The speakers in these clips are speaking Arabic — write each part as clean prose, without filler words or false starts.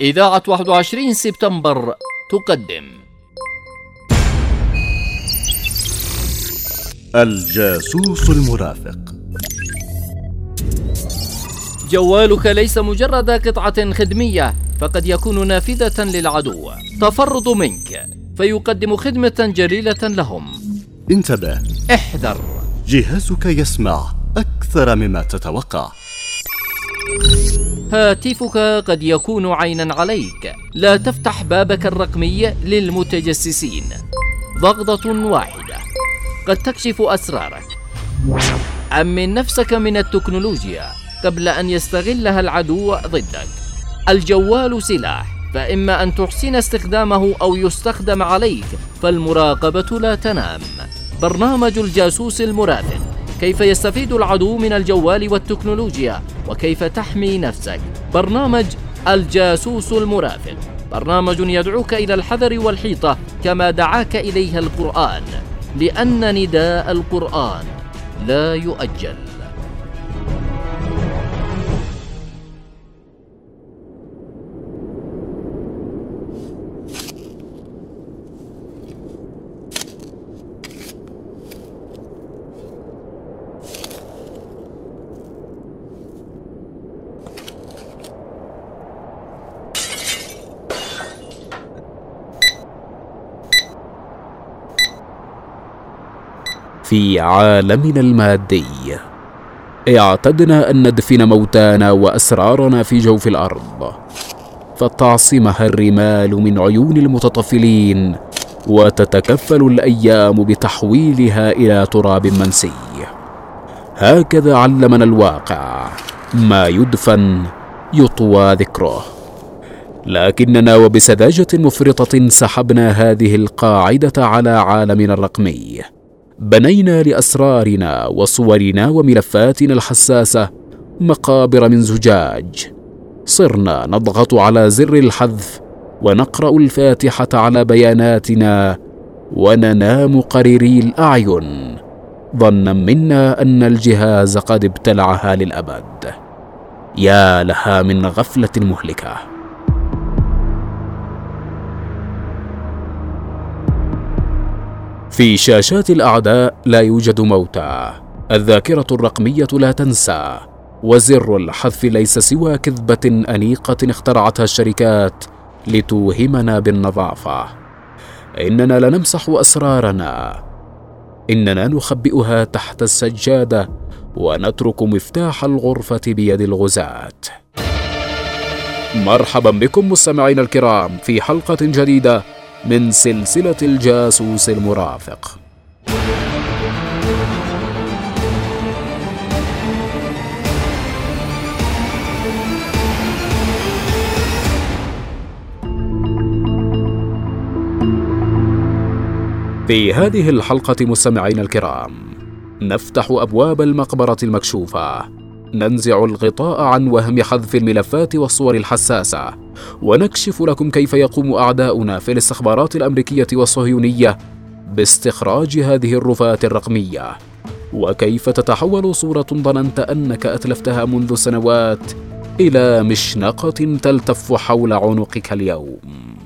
إذاعة 21 سبتمبر تقدم الجاسوس المرافق. جوالك ليس مجرد قطعة خدمية، فقد يكون نافذة للعدو. تفرط منك فيقدم خدمة جليلة لهم. انتبه، احذر، جهازك يسمع أكثر مما تتوقع. هاتفك قد يكون عيناً عليك. لا تفتح بابك الرقمي للمتجسسين. ضغطة واحدة قد تكشف أسرارك. أمن نفسك من التكنولوجيا قبل أن يستغلها العدو ضدك. الجوال سلاح، فإما أن تحسن استخدامه أو يستخدم عليك، فالمراقبة لا تنام. برنامج الجاسوس المرافق: كيف يستفيد العدو من الجوال والتكنولوجيا، وكيف تحمي نفسك. برنامج الجاسوس المرافق برنامج يدعوك إلى الحذر والحيطة كما دعاك إليها القرآن، لأن نداء القرآن لا يؤجل. في عالمنا المادي اعتدنا أن ندفن موتانا وأسرارنا في جوف الأرض، فتعصمها الرمال من عيون المتطفلين، وتتكفل الأيام بتحويلها إلى تراب منسي. هكذا علمنا الواقع: ما يدفن يطوى ذكره. لكننا وبسذاجة مفرطة سحبنا هذه القاعدة على عالمنا الرقمي. بنينا لأسرارنا وصورنا وملفاتنا الحساسة مقابر من زجاج. صرنا نضغط على زر الحذف ونقرأ الفاتحة على بياناتنا وننام قريري الأعين، ظنا منا أن الجهاز قد ابتلعها للأبد. يا لها من غفلة مهلكة. في شاشات الأعداء لا يوجد موتى، الذاكرة الرقمية لا تنسى، وزر الحذف ليس سوى كذبة أنيقة اخترعتها الشركات لتوهمنا بالنظافة. إننا لا نمسح أسرارنا، إننا نخبئها تحت السجادة ونترك مفتاح الغرفة بيد الغزاة. مرحبا بكم مستمعينا الكرام في حلقة جديدة من سلسلة الجاسوس المرافق. في هذه الحلقة مستمعينا الكرام نفتح أبواب المقبرة المكشوفة، ننزع الغطاء عن وهم حذف الملفات والصور الحساسة، ونكشف لكم كيف يقوم أعداؤنا في الاستخبارات الأمريكية والصهيونية باستخراج هذه الرفات الرقمية، وكيف تتحول صورة ظننت أنك أتلفتها منذ سنوات إلى مشنقة تلتف حول عنقك اليوم.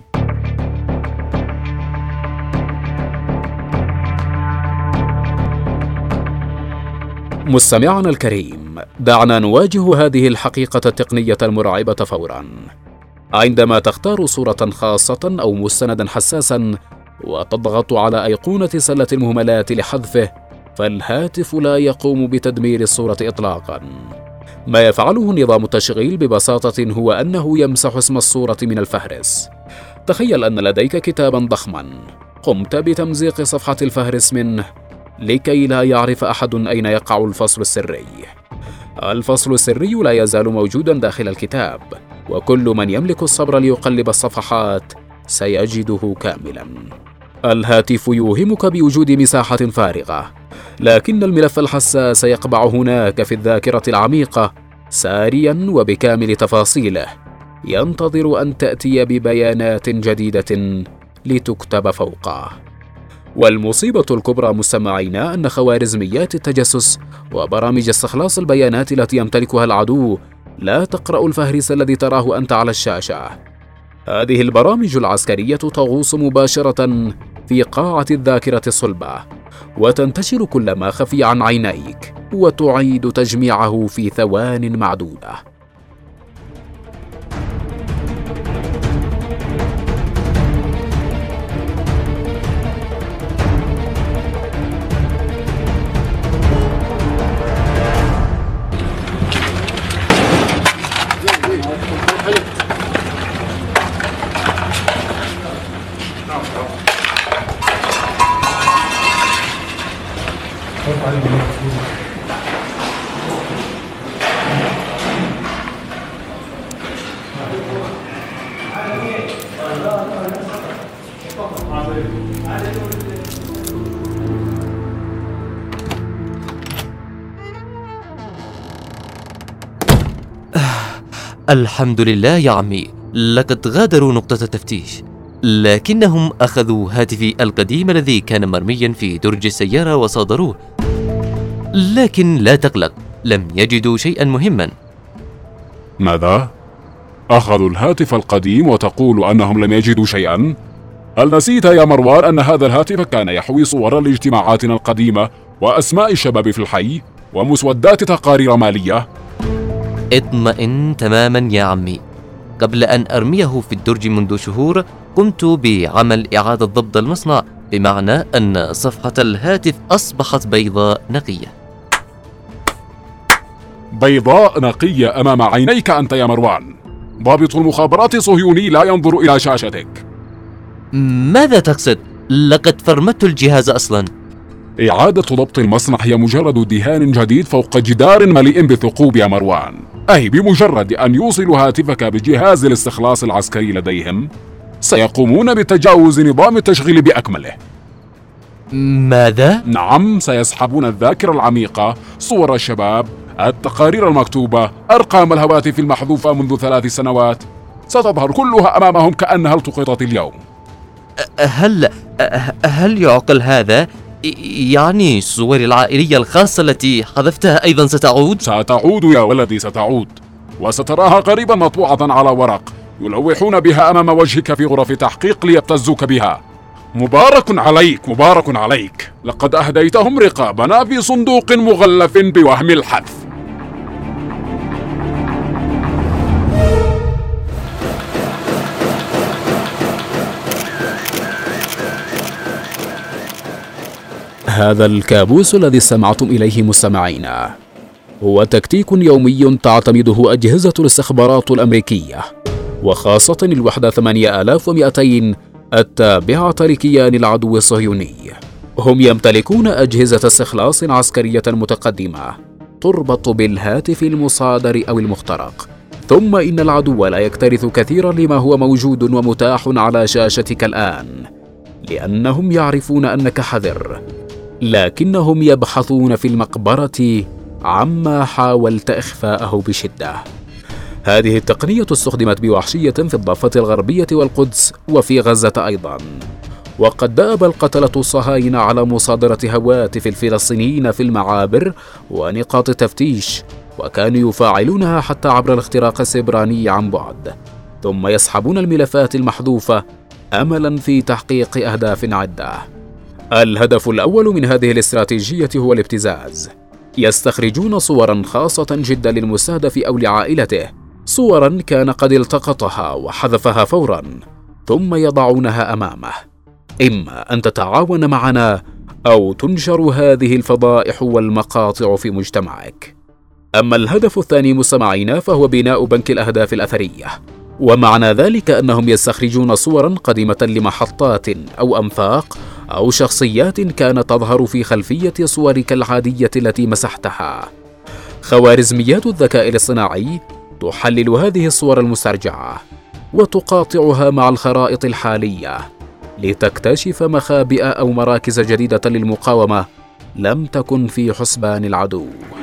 مستمعنا الكريم، دعنا نواجه هذه الحقيقة التقنية المرعبة فوراً. عندما تختار صورة خاصة أو مستنداً حساساً وتضغط على أيقونة سلة المهملات لحذفه، فالهاتف لا يقوم بتدمير الصورة إطلاقاً. ما يفعله نظام التشغيل ببساطة هو أنه يمسح اسم الصورة من الفهرس. تخيل أن لديك كتاباً ضخماً قمت بتمزيق صفحة الفهرس منه لكي لا يعرف أحد أين يقع الفصل السري. الفصل السري لا يزال موجودا داخل الكتاب، وكل من يملك الصبر ليقلب الصفحات سيجده كاملا. الهاتف يوهمك بوجود مساحة فارغة، لكن الملف الحساس يقبع هناك في الذاكرة العميقة ساريا وبكامل تفاصيله، ينتظر أن تأتي ببيانات جديدة لتكتب فوقه. والمصيبة الكبرى مستمعينا أن خوارزميات التجسس وبرامج استخلاص البيانات التي يمتلكها العدو لا تقرأ الفهرس الذي تراه أنت على الشاشة، هذه البرامج العسكرية تغوص مباشرة في قاعة الذاكرة الصلبة، وتنتشر كل ما خفي عن عينيك، وتعيد تجميعه في ثوان معدودة. الحمد لله يا عمي، لقد غادروا نقطة التفتيش، لكنهم أخذوا هاتفي القديم الذي كان مرميا في درج السيارة وصادروه. لكن لا تقلق، لم يجدوا شيئا مهما. ماذا؟ أخذوا الهاتف القديم وتقول أنهم لم يجدوا شيئا؟ هل نسيت يا مروان أن هذا الهاتف كان يحوي صور لاجتماعاتنا القديمة وأسماء الشباب في الحي ومسودات تقارير مالية؟ اطمئن تماما يا عمي، قبل أن أرميه في الدرج منذ شهور قمت بعمل إعادة ضبط المصنع، بمعنى أن صفحة الهاتف أصبحت بيضاء نقية. بيضاء نقية أمام عينيك أنت يا مروان. ضابط المخابرات الصهيوني لا ينظر إلى شاشتك. ماذا تقصد؟ لقد فرمت الجهاز أصلا. إعادة ضبط المصنع هي مجرد دهان جديد فوق جدار مليء بالثقوب يا مروان. أي بمجرد أن يوصلوا هاتفك بجهاز الاستخلاص العسكري لديهم سيقومون بتجاوز نظام التشغيل بأكمله. ماذا؟ نعم، سيسحبون الذاكرة العميقة، صور الشباب، التقارير المكتوبة، أرقام الهواتف المحذوفة منذ 3 سنوات، ستظهر كلها أمامهم كأنها التقطت اليوم. هل يعقل هذا؟ يعني صوري العائلية الخاصة التي حذفتها أيضا ستعود؟ ستعود يا ولدي، ستعود، وستراها قريبا مطبوعة على ورق يلوحون بها أمام وجهك في غرف تحقيق ليبتزوك بها. مبارك عليك، مبارك عليك، لقد أهديتهم رقابنا في صندوق مغلف بوهم الحذف. هذا الكابوس الذي استمعتم إليه مستمعينا هو تكتيك يومي تعتمده أجهزة الاستخبارات الأمريكية، وخاصة الوحدة 8200 التابعة لكيان العدو الصهيوني. هم يمتلكون أجهزة استخلاص عسكرية متقدمة تربط بالهاتف المصادر أو المخترق، ثم إن العدو لا يكترث كثيرا لما هو موجود ومتاح على شاشتك الآن، لأنهم يعرفون أنك حذر، لكنهم يبحثون في المقبرة عما حاولت إخفاءه بشدة. هذه التقنية استخدمت بوحشية في الضفة الغربية والقدس وفي غزة أيضا، وقد دأب القتلة الصهاينة على مصادرة هواتف الفلسطينيين في المعابر ونقاط التفتيش، وكانوا يفاعلونها حتى عبر الاختراق السبراني عن بعد، ثم يسحبون الملفات المحذوفة أملا في تحقيق أهداف عدة. الهدف الأول من هذه الاستراتيجية هو الابتزاز. يستخرجون صورا خاصة جدا للمستهدف أو لعائلته، صورا كان قد التقطها وحذفها فورا، ثم يضعونها أمامه. إما أن تتعاون معنا أو تنشر هذه الفضائح والمقاطع في مجتمعك. أما الهدف الثاني مستمعينا فهو بناء بنك الأهداف الأثرية، ومعنى ذلك أنهم يستخرجون صورا قديمة لمحطات أو أنفاق أو شخصيات كانت تظهر في خلفية صورك العادية التي مسحتها. خوارزميات الذكاء الاصطناعي تحلل هذه الصور المسترجعة وتقاطعها مع الخرائط الحالية لتكتشف مخابئ أو مراكز جديدة للمقاومة لم تكن في حسبان العدو.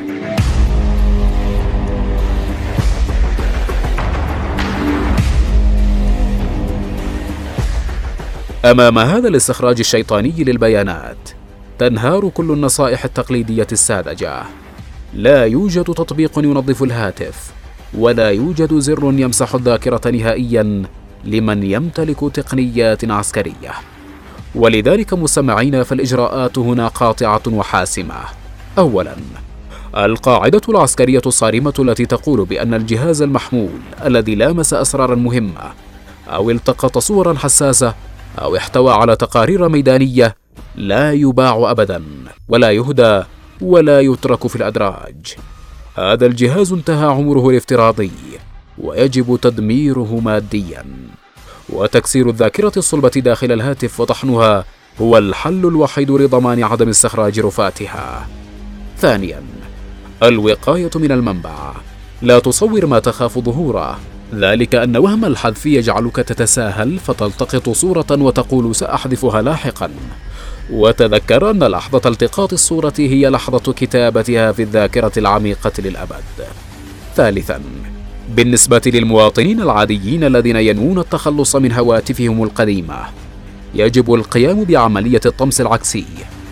أمام هذا الاستخراج الشيطاني للبيانات تنهار كل النصائح التقليدية الساذجة. لا يوجد تطبيق ينظف الهاتف، ولا يوجد زر يمسح الذاكرة نهائيا لمن يمتلك تقنيات عسكرية. ولذلك مستمعين، فالإجراءات هنا قاطعة وحاسمة. أولاً، القاعدة العسكرية الصارمة التي تقول بأن الجهاز المحمول الذي لامس أسرارا مهمة أو التقط صورا حساسة أو احتوى على تقارير ميدانية لا يباع أبدا ولا يهدى ولا يترك في الأدراج. هذا الجهاز انتهى عمره الافتراضي ويجب تدميره ماديا، وتكسير الذاكرة الصلبة داخل الهاتف وطحنها هو الحل الوحيد لضمان عدم استخراج رفاتها. ثانيا، الوقاية من المنبع. لا تصور ما تخاف ظهوره، ذلك أن وهم الحذف يجعلك تتساهل فتلتقط صورة وتقول سأحذفها لاحقا، وتذكر أن لحظة التقاط الصورة هي لحظة كتابتها في الذاكرة العميقة للأبد. ثالثا، بالنسبة للمواطنين العاديين الذين ينوون التخلص من هواتفهم القديمة، يجب القيام بعملية الطمس العكسي،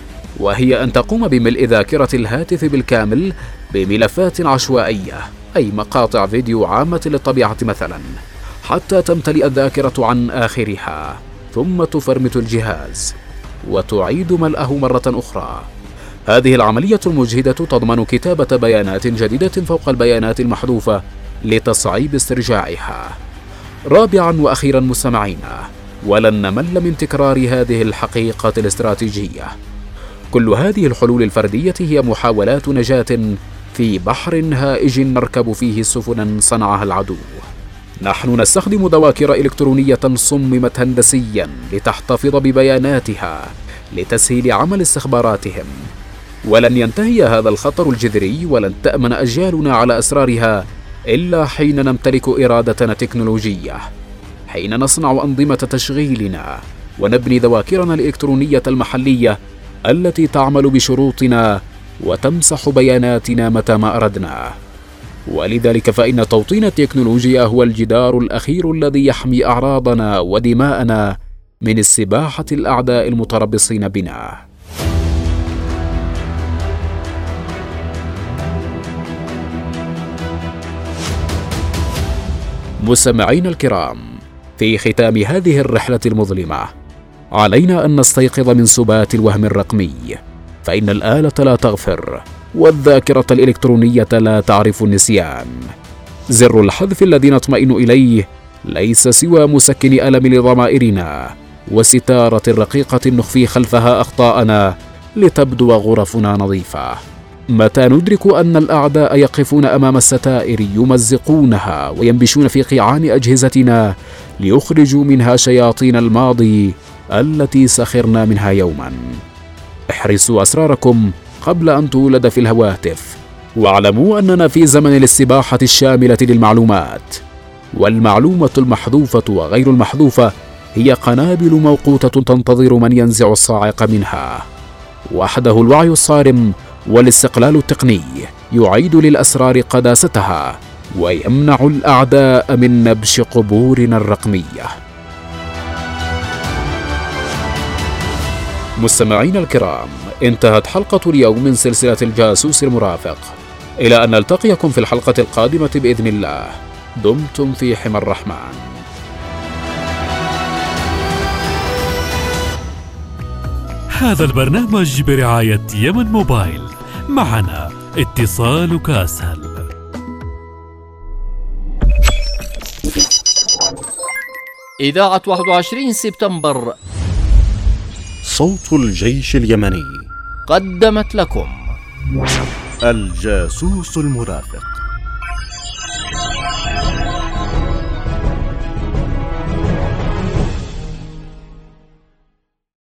وهي أن تقوم بملء ذاكرة الهاتف بالكامل بملفات عشوائية، أي مقاطع فيديو عامة للطبيعة مثلا، حتى تمتلئ الذاكرة عن آخرها، ثم تفرمت الجهاز وتعيد ملئه مرة أخرى. هذه العملية المجهدة تضمن كتابة بيانات جديدة فوق البيانات المحذوفة لتصعيب استرجاعها. رابعا وأخيرا مستمعينا، ولن نمل من تكرار هذه الحقيقة الاستراتيجية، كل هذه الحلول الفردية هي محاولات نجاة في بحر هائج نركب فيه سفنا صنعها العدو. نحن نستخدم ذواكر إلكترونية صممت هندسيا لتحتفظ ببياناتها لتسهيل عمل استخباراتهم، ولن ينتهي هذا الخطر الجذري ولن تأمن أجيالنا على أسرارها إلا حين نمتلك إرادة تكنولوجية، حين نصنع أنظمة تشغيلنا ونبني ذواكرنا الإلكترونية المحلية التي تعمل بشروطنا وتمسح بياناتنا متى ما أردنا. ولذلك فإن توطين التكنولوجيا هو الجدار الأخير الذي يحمي أعراضنا ودماءنا من استباحة الأعداء المتربصين بنا. مستمعينا الكرام، في ختام هذه الرحلة المظلمة علينا أن نستيقظ من سبات الوهم الرقمي، فإن الآلة لا تغفر والذاكرة الإلكترونية لا تعرف النسيان. زر الحذف الذي نطمئن إليه ليس سوى مسكن ألم لضمائرنا وستارة رقيقة نخفي خلفها أخطاءنا لتبدو غرفنا نظيفة. متى ندرك أن الأعداء يقفون أمام الستائر يمزقونها وينبشون في قيعان أجهزتنا ليخرجوا منها شياطين الماضي التي سخرنا منها يوما. احرسوا أسراركم قبل أن تولد في الهواتف، واعلموا أننا في زمن الاستباحة الشاملة للمعلومات، والمعلومة المحذوفة وغير المحذوفة هي قنابل موقوتة تنتظر من ينزع الصاعق منها. وحده الوعي الصارم والاستقلال التقني يعيد للأسرار قداستها ويمنع الأعداء من نبش قبورنا الرقمية. مستمعين الكرام، انتهت حلقة اليوم من سلسلة الجاسوس المرافق، إلى أن نلتقيكم في الحلقة القادمة بإذن الله. دمتم في حمى الرحمن. هذا البرنامج برعاية يمن موبايل، معنا اتصالك أسهل. إذاعة 21 سبتمبر صوت الجيش اليمني قدمت لكم الجاسوس المرافق.